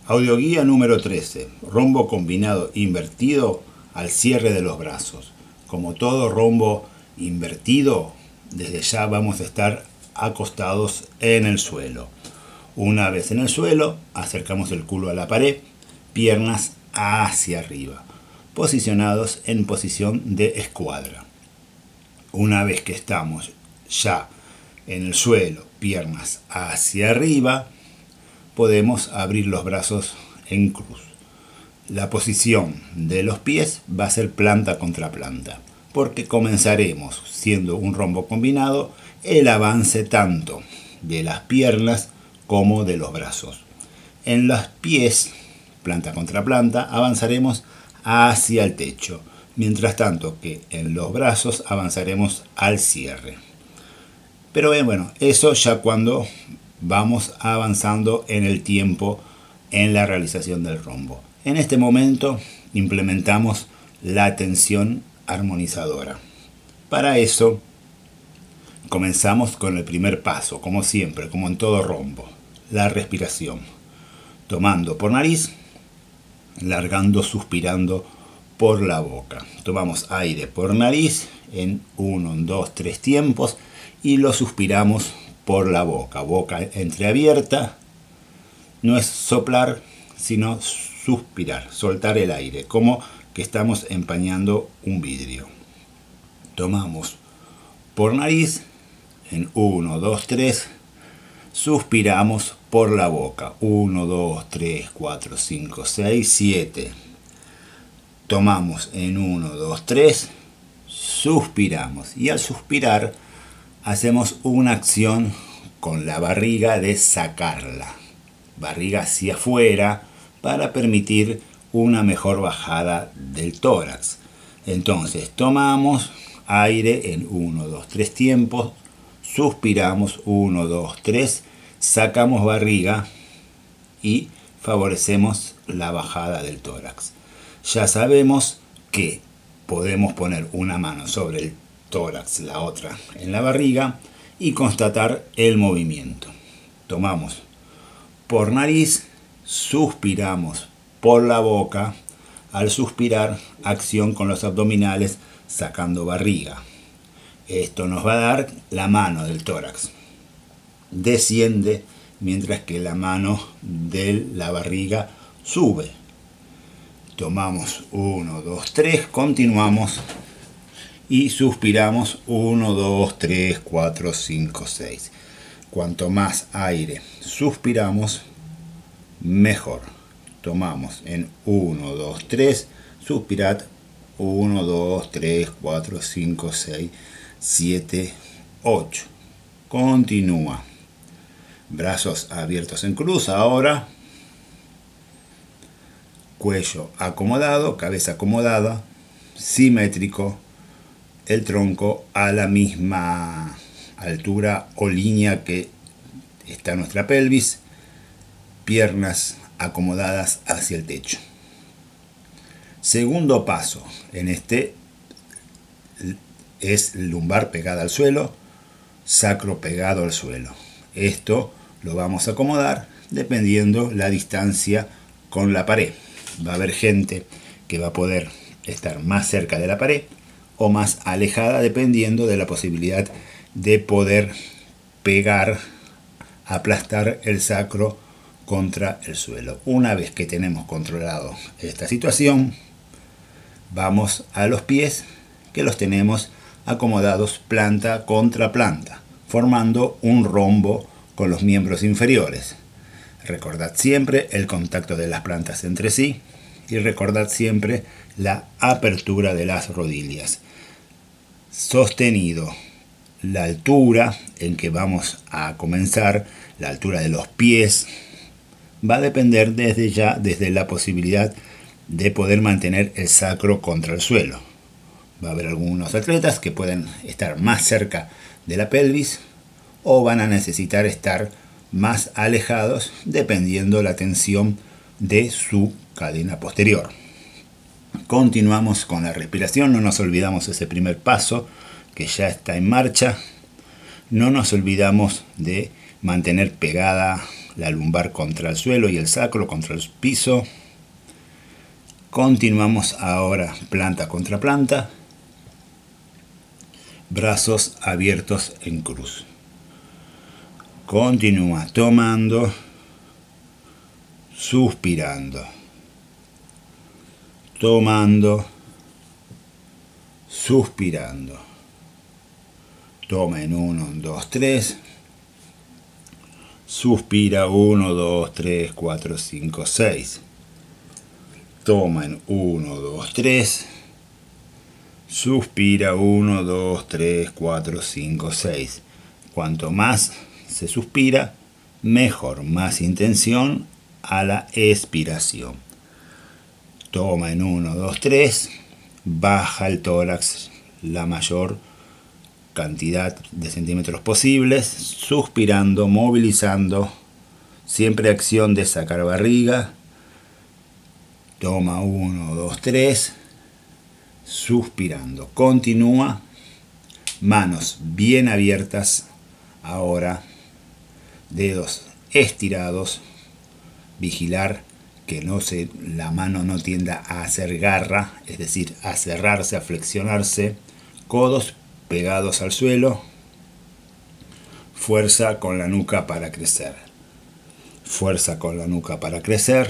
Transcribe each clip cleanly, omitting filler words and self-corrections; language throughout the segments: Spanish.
Audioguía número 13. Rombo combinado invertido al cierre de los brazos. Como todo rombo invertido, desde ya vamos a estar acostados en el suelo. Una vez en el suelo, acercamos el culo a la pared, piernas hacia arriba, posicionados en posición de escuadra. Una vez que estamos ya en el suelo, piernas hacia arriba, podemos abrir los brazos en cruz. La posición de los pies va a ser planta contra planta, porque comenzaremos, siendo un rombo combinado, el avance tanto de las piernas como de los brazos. En los pies, planta contra planta, avanzaremos hacia el techo, mientras tanto que en los brazos avanzaremos al cierre. Pero bueno, eso ya cuando vamos avanzando en el tiempo en la realización del rombo. En este momento implementamos la tensión armonizadora. Para eso comenzamos con el primer paso, como siempre, como en todo rombo, la respiración. Tomando por nariz, largando, suspirando por la boca. Tomamos aire por nariz en 1, 2, 3 tiempos y lo suspiramos por la boca. Boca entreabierta. No es soplar, sino suspirar, soltar el aire, como que estamos empañando un vidrio. Tomamos por nariz en 1, 2, 3. Suspiramos por la boca. 1, 2, 3, 4, 5, 6, 7. Tomamos en 1, 2, 3. Suspiramos. Y al suspirar hacemos una acción con la barriga de sacarla. Barriga hacia afuera para permitir una mejor bajada del tórax. Entonces tomamos aire en 1, 2, 3 tiempos. Suspiramos 1, 2, 3. Sacamos barriga y favorecemos la bajada del tórax. Ya sabemos que podemos poner una mano sobre el tórax, la otra en la barriga y constatar el movimiento. Tomamos por nariz, suspiramos por la boca. Al suspirar, acción con los abdominales sacando barriga. Esto nos va a dar la mano del tórax. Desciende mientras que la mano de la barriga sube. Tomamos 1, 2, 3, continuamos y suspiramos 1, 2, 3, 4, 5, 6. Cuanto más aire suspiramos, mejor. Tomamos en 1, 2, 3, suspirad 1, 2, 3, 4, 5, 6, 7, 8. Continúa. Brazos abiertos en cruz ahora. Cuello acomodado, cabeza acomodada, simétrico. El tronco a la misma altura o línea que está nuestra pelvis. Piernas acomodadas hacia el techo. Segundo paso en este es lumbar pegada al suelo, sacro pegado al suelo. Esto lo vamos a acomodar dependiendo la distancia con la pared. Va a haber gente que va a poder estar más cerca de la pared o más alejada dependiendo de la posibilidad de poder pegar, aplastar el sacro contra el suelo. Una vez que tenemos controlado esta situación, vamos a los pies que los tenemos acomodados planta contra planta, formando un rombo con los miembros inferiores. Recordad siempre el contacto de las plantas entre sí y recordad siempre la apertura de las rodillas. Sostenido la altura en que vamos a comenzar, la altura de los pies, va a depender desde la posibilidad de poder mantener el sacro contra el suelo. Va a haber algunos atletas que pueden estar más cerca de la pelvis o van a necesitar estar más alejados dependiendo la tensión de su cadena posterior. Continuamos con la respiración, no nos olvidamos ese primer paso que ya está en marcha. No nos olvidamos de mantener pegada la lumbar contra el suelo y el sacro contra el piso. Continuamos ahora planta contra planta, brazos abiertos en cruz. Continúa tomando, suspirando, tomando, suspirando. Toma en 1, 2, 3. Suspira 1, 2, 3, 4, 5, 6. Toma en 1, 2, 3. Suspira 1, 2, 3, 4, 5, 6. Cuanto más se suspira, mejor, más intención a la expiración. Toma en 1, 2, 3. Baja el tórax la mayor cantidad de centímetros posibles, suspirando, movilizando, siempre acción de sacar barriga. Toma 1, 2, 3, suspirando. Continúa, manos bien abiertas, ahora dedos estirados, vigilar que la mano no tienda a hacer garra, es decir, a cerrarse, a flexionarse, codos pegados al suelo, fuerza con la nuca para crecer. Fuerza con la nuca para crecer.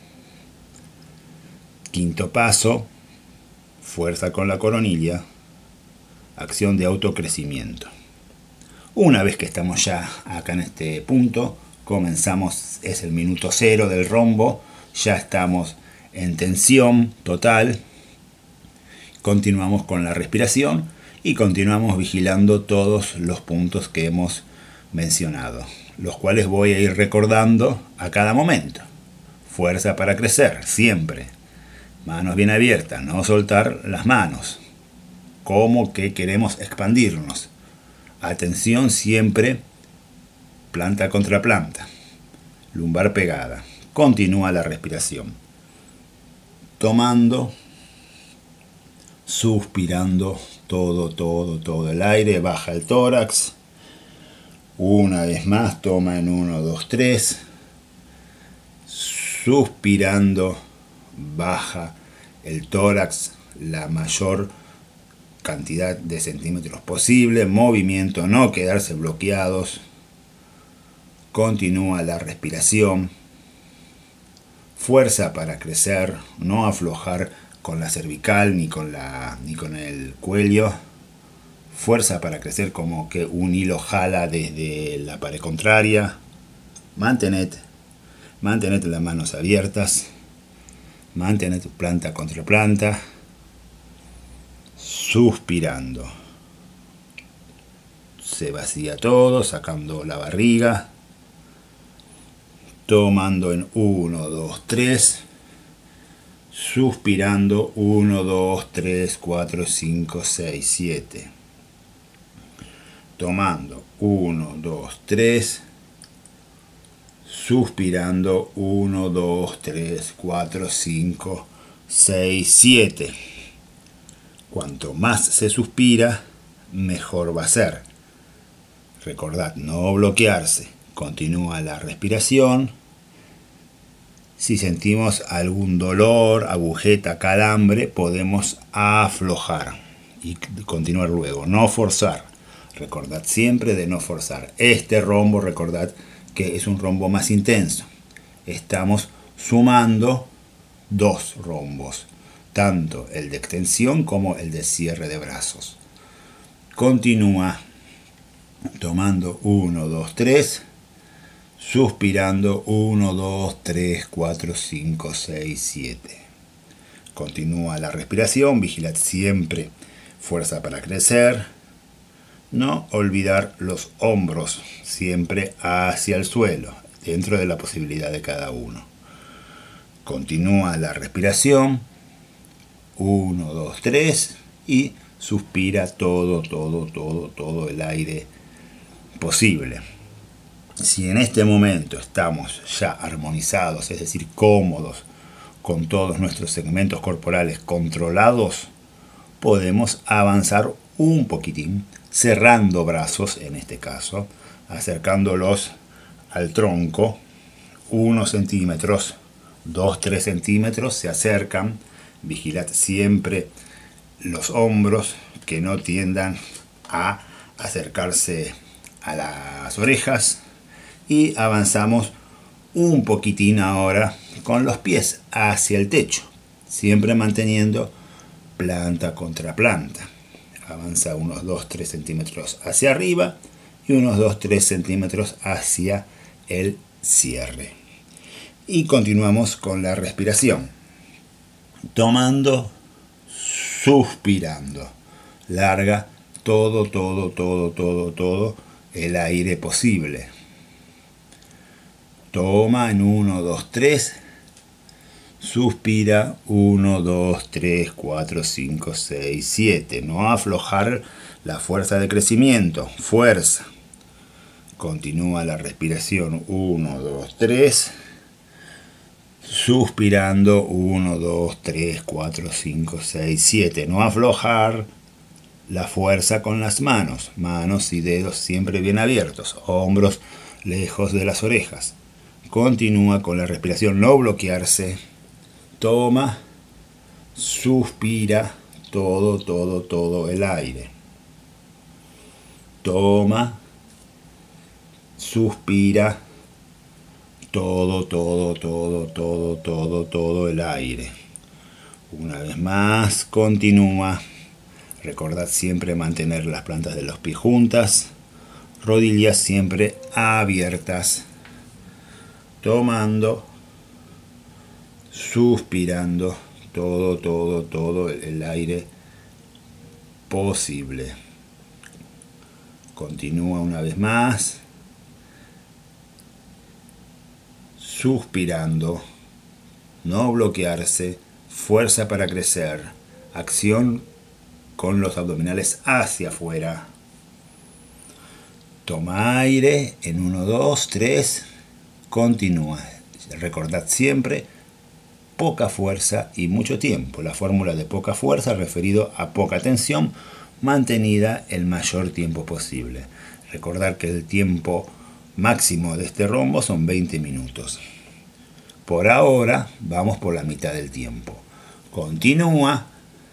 Quinto paso, fuerza con la coronilla, acción de autocrecimiento. Una vez que estamos ya acá en este punto, comenzamos, es el minuto 0 del rombo, ya estamos en tensión total. Continuamos con la respiración y continuamos vigilando todos los puntos que hemos mencionado, los cuales voy a ir recordando a cada momento. Fuerza para crecer, siempre. Manos bien abiertas, no soltar las manos. Como que queremos expandirnos. Atención siempre, planta contra planta. Lumbar pegada. Continúa la respiración. Tomando, suspirando todo el aire, baja el tórax. Una vez más, toma en 1, 2, 3. Suspirando, baja el tórax la mayor cantidad de centímetros posible. Movimiento, no quedarse bloqueados. Continúa la respiración. Fuerza para crecer, no aflojar con la cervical ni con el cuello. Fuerza para crecer, como que un hilo jala desde la pared contraria. Mantened las manos abiertas. Mantened planta contra planta. Suspirando. Se vacía todo, sacando la barriga. Tomando en 1, 2, 3. Suspirando 1, 2, 3, 4, 5, 6, 7. Tomando 1, 2, 3. Suspirando 1, 2, 3, 4, 5, 6, 7. Cuanto más se suspira, mejor va a ser. Recordad, no bloquearse. Continúa la respiración. Si sentimos algún dolor, agujeta, calambre, podemos aflojar y continuar luego. No forzar. Recordad siempre de no forzar. Este rombo, recordad que es un rombo más intenso. Estamos sumando 2 rombos, tanto el de extensión como el de cierre de brazos. Continúa tomando 1, 2, 3. Suspirando 1, 2, 3, 4, 5, 6, 7. Continúa la respiración, vigilad siempre fuerza para crecer. No olvidar los hombros siempre hacia el suelo, dentro de la posibilidad de cada uno. Continúa la respiración. 1, 2, 3 y suspira todo el aire posible. Si en este momento estamos ya armonizados, es decir, cómodos, con todos nuestros segmentos corporales controlados, podemos avanzar un poquitín, cerrando brazos en este caso, acercándolos al tronco, 1 centímetros, 2-3 centímetros, se acercan. Vigilad siempre los hombros que no tiendan a acercarse a las orejas, y avanzamos un poquitín ahora con los pies hacia el techo, siempre manteniendo planta contra planta. Avanza unos 2-3 centímetros hacia arriba y unos 2-3 centímetros hacia el cierre. Y continuamos con la respiración. Tomando, suspirando. Larga todo el aire posible. Toma en 1, 2, 3. Suspira 1, 2, 3, 4, 5, 6, 7. No aflojar la fuerza de crecimiento. Fuerza. Continúa la respiración. 1, 2, 3. Suspirando 1, 2, 3, 4, 5, 6, 7. No aflojar la fuerza con las manos. Manos y dedos siempre bien abiertos. Hombros lejos de las orejas. Continúa con la respiración. No bloquearse. Toma. Suspira todo el aire. Toma. Suspira todo el aire. Una vez más, continúa. Recordad siempre mantener las plantas de los pies juntas, rodillas siempre abiertas. Tomando, suspirando todo el aire posible. Continúa una vez más. Suspirando, no bloquearse, fuerza para crecer, acción con los abdominales hacia afuera. Toma aire en 1, 2, 3, continúa. Recordad siempre, poca fuerza y mucho tiempo. La fórmula de poca fuerza referido a poca tensión mantenida el mayor tiempo posible. Recordad que el tiempo máximo de este rombo son 20 minutos. Por ahora vamos por la mitad del tiempo. Continúa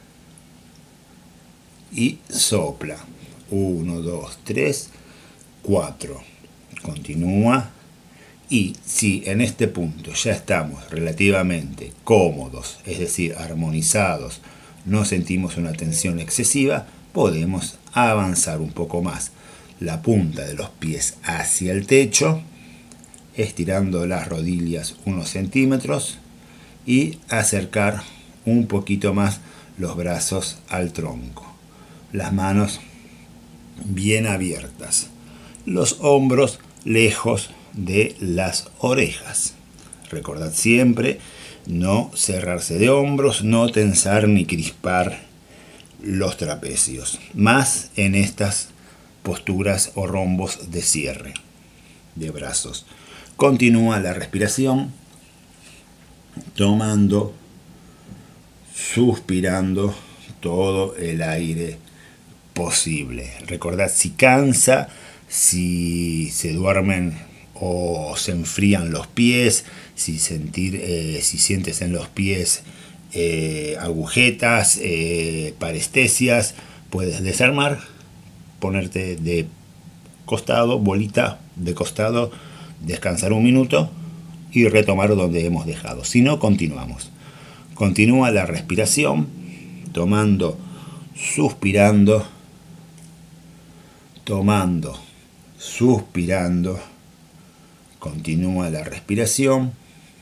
y sopla. 1, 2, 3, 4. Continúa. Y si en este punto ya estamos relativamente cómodos, es decir, armonizados, no sentimos una tensión excesiva, podemos avanzar un poco más la punta de los pies hacia el techo, estirando las rodillas unos centímetros y acercar un poquito más los brazos al tronco. Las manos bien abiertas. Los hombros lejos de las orejas. Recordad siempre no cerrarse de hombros, no tensar ni crispar los trapecios. Más en estas posturas o rombos de cierre de brazos. Continúa la respiración, tomando, suspirando todo el aire posible. Recordad, si cansa, si se duermen o se enfrían los pies, si sientes en los pies agujetas, parestesias, puedes desarmar, ponerte de costado, bolita de costado, descansar un minuto y retomar donde hemos dejado. Si no, continuamos. Continúa la respiración, tomando, suspirando, tomando, suspirando. Continúa la respiración.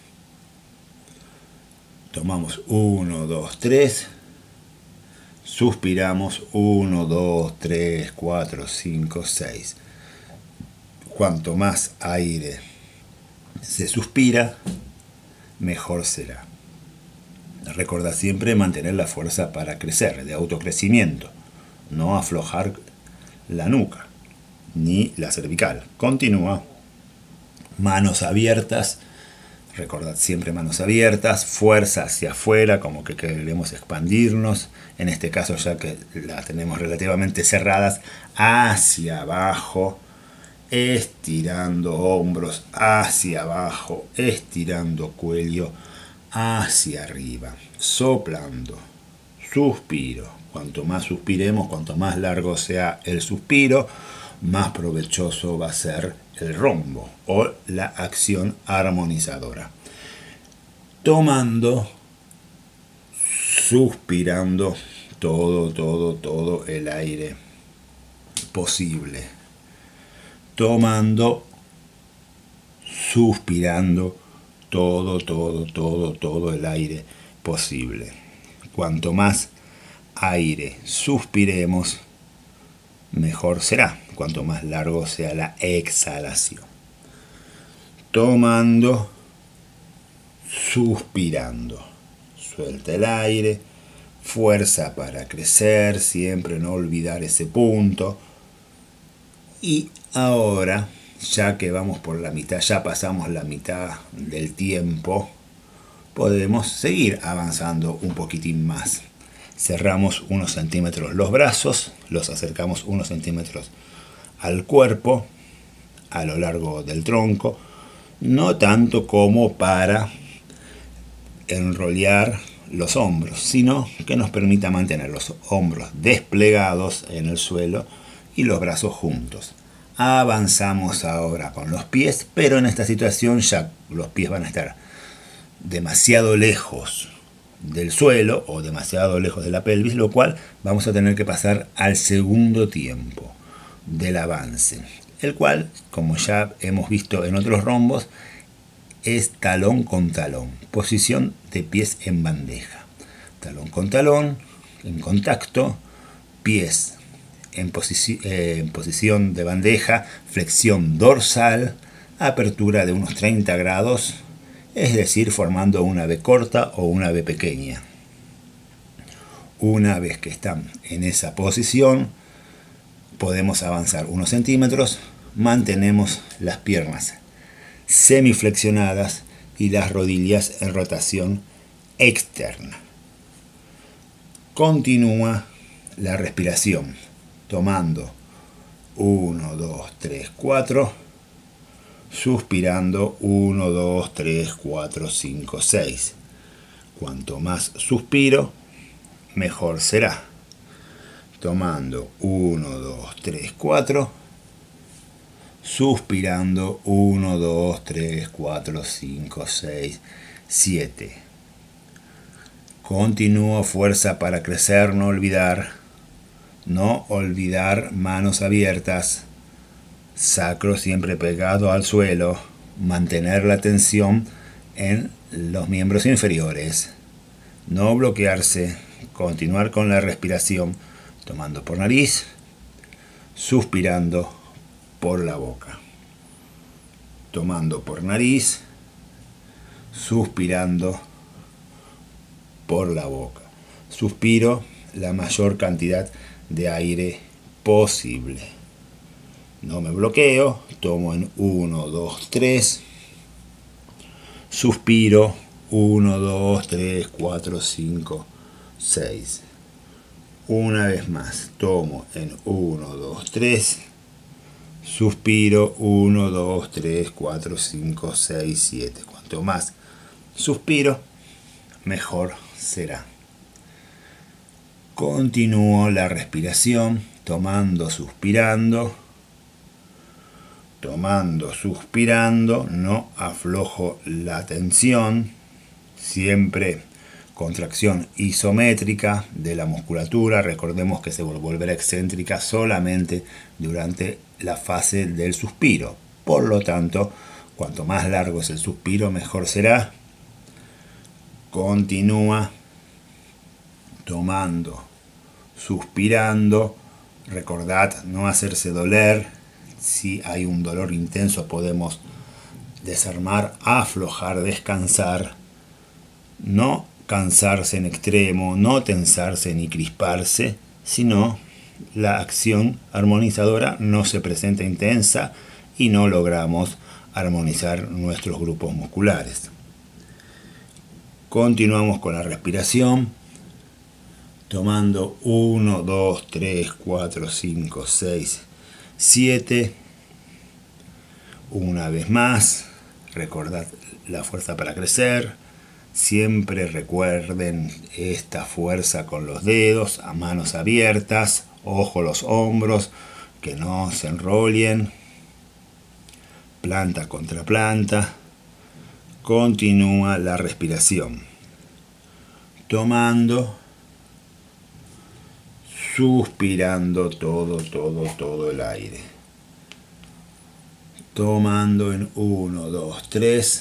Tomamos 1, 2, 3. Suspiramos 1, 2, 3, 4, 5, 6. Cuanto más aire se suspira, mejor será. Recordad siempre mantener la fuerza para crecer, de autocrecimiento. No aflojar la nuca, ni la cervical. Continúa. Manos abiertas. Recordad siempre manos abiertas, fuerza hacia afuera, como que queremos expandirnos. En este caso, ya que las tenemos relativamente cerradas, hacia abajo. estirando hombros hacia abajo, estirando cuello hacia arriba, soplando, suspiro. Cuanto más suspiremos, cuanto más largo sea el suspiro, más provechoso va a ser el rombo o la acción armonizadora. Tomando, suspirando todo el aire posible. Tomando, suspirando todo el aire posible. Cuanto más aire suspiremos, mejor será. Cuanto más largo sea la exhalación. Tomando, suspirando. Suelta el aire. Fuerza para crecer. Siempre no olvidar ese punto. Y ahora, ya que vamos por la mitad, ya pasamos la mitad del tiempo, podemos seguir avanzando un poquitín más. Cerramos unos centímetros los brazos, los acercamos unos centímetros al cuerpo, a lo largo del tronco, no tanto como para enrollar los hombros, sino que nos permita mantener los hombros desplegados en el suelo y los brazos juntos. Avanzamos ahora con los pies, pero en esta situación ya los pies van a estar demasiado lejos del suelo o demasiado lejos de la pelvis, lo cual vamos a tener que pasar al segundo tiempo del avance, el cual, como ya hemos visto en otros rombos, es talón con talón, posición de pies en bandeja, talón con talón, en contacto, pies en posición de bandeja, flexión dorsal, apertura de unos 30 grados, es decir, formando una V corta o una V pequeña. Una vez que están en esa posición, podemos avanzar unos centímetros, mantenemos las piernas semiflexionadas y las rodillas en rotación externa. Continúa la respiración, tomando 1, 2, 3, 4, suspirando 1, 2, 3, 4, 5, 6. Cuanto más suspiro, mejor será. Tomando 1, 2, 3, 4, suspirando 1, 2, 3, 4, 5, 6, 7. Continúo, fuerza para crecer, no olvidar manos abiertas, sacro siempre pegado al suelo, mantener la tensión en los miembros inferiores, no bloquearse, continuar con la respiración, tomando por nariz, suspirando por la boca, tomando por nariz, suspirando por la boca. Suspiro la mayor cantidad de aire posible. No me bloqueo, tomo en 1, 2, 3, suspiro 1, 2, 3, 4, 5, 6. Una vez más, tomo en 1, 2, 3, suspiro 1, 2, 3, 4, 5, 6, 7. Cuanto más suspiro, mejor será. Continúo la respiración, tomando, suspirando, no aflojo la tensión, siempre contracción isométrica de la musculatura. Recordemos que se volverá excéntrica solamente durante la fase del suspiro. Por lo tanto, cuanto más largo es el suspiro, mejor será. Continúa tomando, suspirando. Recordad no hacerse doler. Si hay un dolor intenso, podemos desarmar, aflojar, descansar. No cansarse en extremo, no tensarse ni crisparse, sino la acción armonizadora no se presenta intensa y no logramos armonizar nuestros grupos musculares. Continuamos con la respiración, tomando 1, 2, 3, 4, 5, 6, 7. Una vez más, recordad la fuerza para crecer. Siempre recuerden esta fuerza con los dedos, a manos abiertas, ojo los hombros, que no se enrollen. Planta contra planta. Continúa la respiración. Tomando, suspirando todo el aire. Tomando en 1, 2, 3.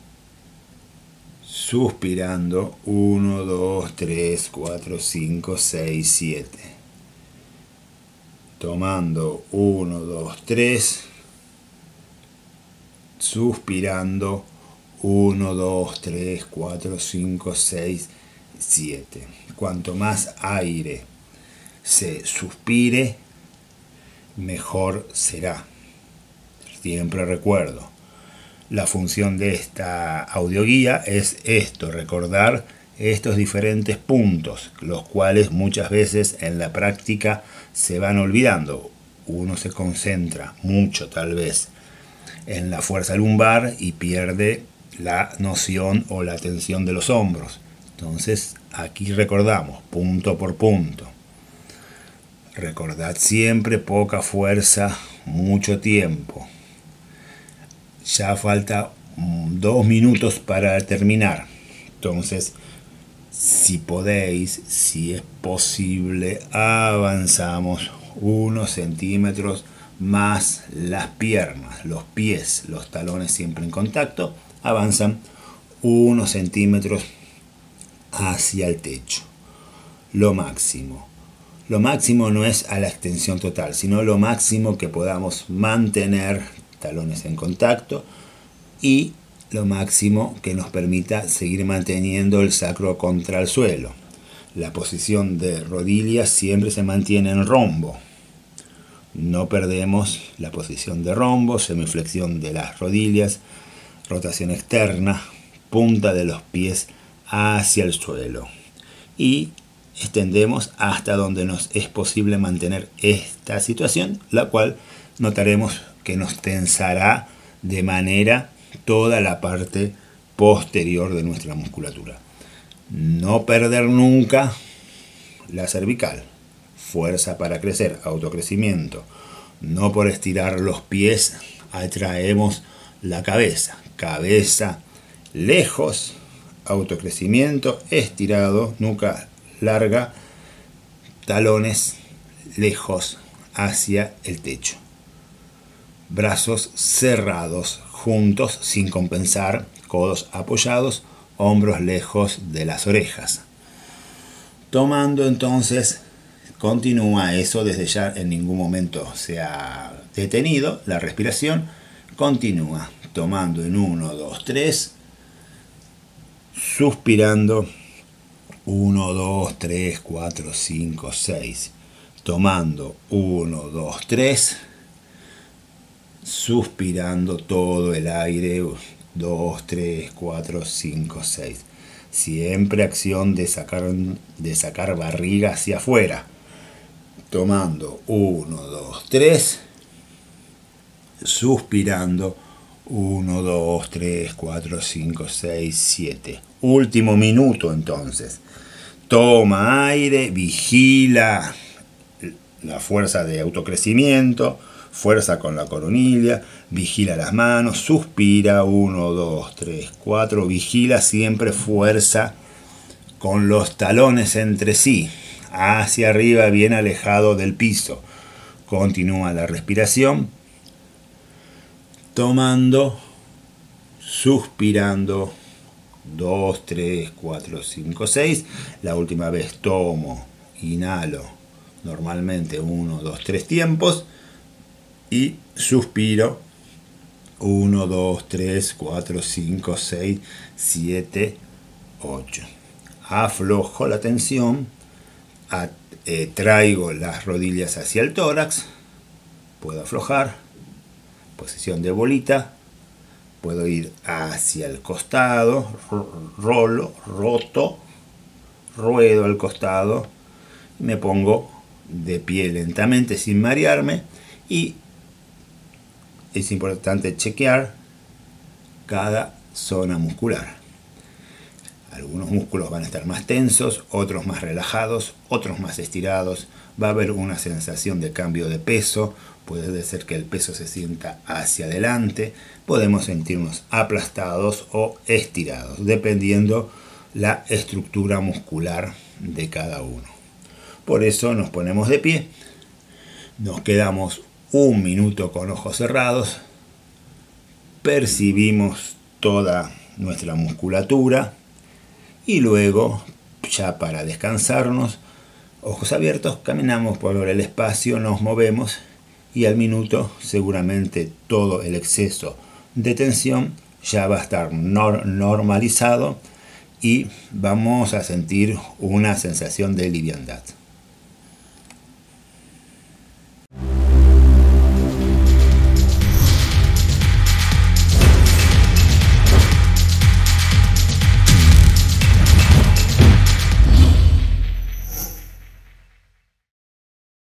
Suspirando 1, 2, 3, 4, 5, 6, 7. Tomando 1, 2, 3. Suspirando 1, 2, 3, 4, 5, 6, 7. Cuanto más aire se suspire, mejor será. Siempre recuerdo, la función de esta audioguía es esto, recordar estos diferentes puntos, los cuales muchas veces en la práctica se van olvidando. Uno se concentra mucho tal vez en la fuerza lumbar y pierde la noción o la tensión de los hombros. Entonces aquí recordamos punto por punto. Recordad siempre poca fuerza, mucho tiempo. Ya falta 2 minutos para terminar. Entonces, si podéis, si es posible, avanzamos unos centímetros más las piernas, los pies, los talones siempre en contacto, avanzan unos centímetros hacia el techo. Lo máximo. Lo máximo no es a la extensión total, sino lo máximo que podamos mantener talones en contacto y lo máximo que nos permita seguir manteniendo el sacro contra el suelo. La posición de rodillas siempre se mantiene en rombo. No perdemos la posición de rombo, semiflexión de las rodillas, rotación externa, punta de los pies hacia el suelo. Y extendemos hasta donde nos es posible mantener esta situación, la cual notaremos que nos tensará de manera toda la parte posterior de nuestra musculatura. No perder nunca la cervical. Fuerza para crecer, autocrecimiento. No por estirar los pies atraemos la cabeza. Cabeza lejos, autocrecimiento, estirado, nuca larga, talones lejos hacia el techo. Brazos cerrados, juntos, sin compensar, codos apoyados, hombros lejos de las orejas. Tomando entonces, continúa eso desde ya, en ningún momento se ha detenido la respiración, continúa tomando en 1, 2, 3, suspirando 1, 2, 3, 4, 5, 6, tomando 1, 2, 3, suspirando todo el aire 2, 3, 4, 5, 6. Siempre acción de sacar barriga hacia afuera. Tomando 1, 2, 3, suspirando 1, 2, 3, 4, 5, 6, 7. Último minuto entonces. Toma aire, vigila la fuerza de autocrecimiento, fuerza con la coronilla, vigila las manos, suspira 1, 2, 3, 4, vigila siempre fuerza con los talones entre sí, hacia arriba bien alejado del piso. Continúa la respiración, tomando, suspirando 2, 3, 4, 5, 6. La última vez tomo, inhalo, normalmente 1, 2, 3 tiempos. Y suspiro 1, 2, 3, 4, 5, 6, 7, 8. Aflojo la tensión, traigo las rodillas hacia el tórax, puedo aflojar, posición de bolita, puedo ir hacia el costado, roto, ruedo al costado, me pongo de pie lentamente sin marearme y es importante chequear cada zona muscular. Algunos músculos van a estar más tensos, otros más relajados, otros más estirados. Va a haber una sensación de cambio de peso. Puede ser que el peso se sienta hacia adelante. Podemos sentirnos aplastados o estirados, dependiendo la estructura muscular de cada uno. Por eso nos ponemos de pie. Nos quedamos 1 minuto con ojos cerrados. Percibimos toda nuestra musculatura. Y luego, ya para descansarnos, ojos abiertos, caminamos por el espacio, nos movemos y al minuto seguramente todo el exceso de tensión ya va a estar normalizado y vamos a sentir una sensación de liviandad.